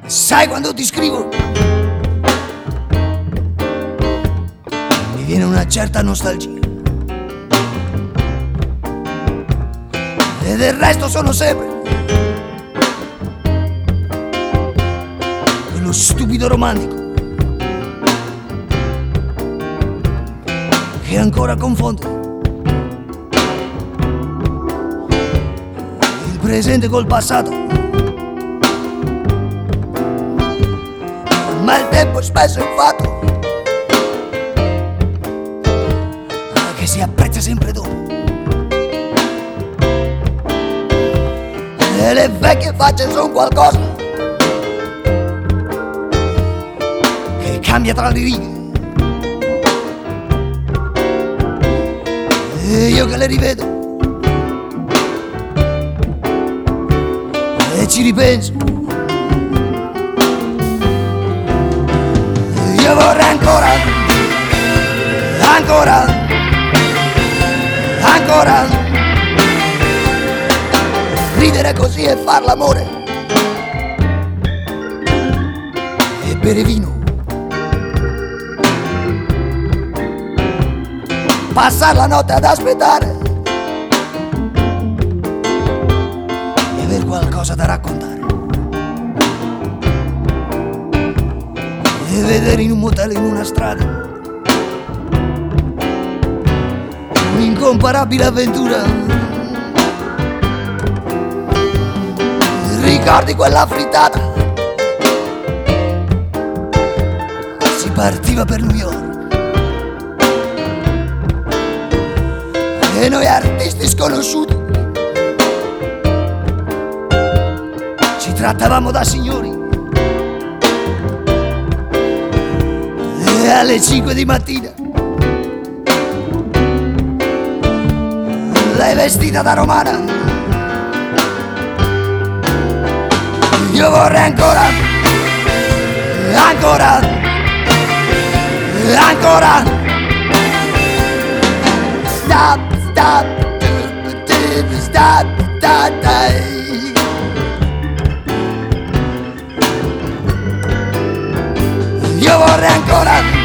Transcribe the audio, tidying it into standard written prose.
Sai quando ti scrivo mi viene una certa nostalgia e del resto sono sempre quello stupido romantico che ancora confonde il presente col passato. Ma il tempo spesso è un fatto che si apprezza sempre dopo, e le vecchie facce sono qualcosa che cambia tra le righe, e io che le rivedo e ci ripenso. Io vorrei ancora ridere così e far l'amore e bere vino, passare la notte ad aspettare e aver qualcosa da raccontare, e vedere in un motel, in una strada, un'incomparabile avventura. Ricordi quella frittata? Si partiva per New York e noi artisti sconosciuti ci trattavamo da signori, e alle 5 di mattina lei vestita da romana. Io vorrei ancora stop, io vorrei ancora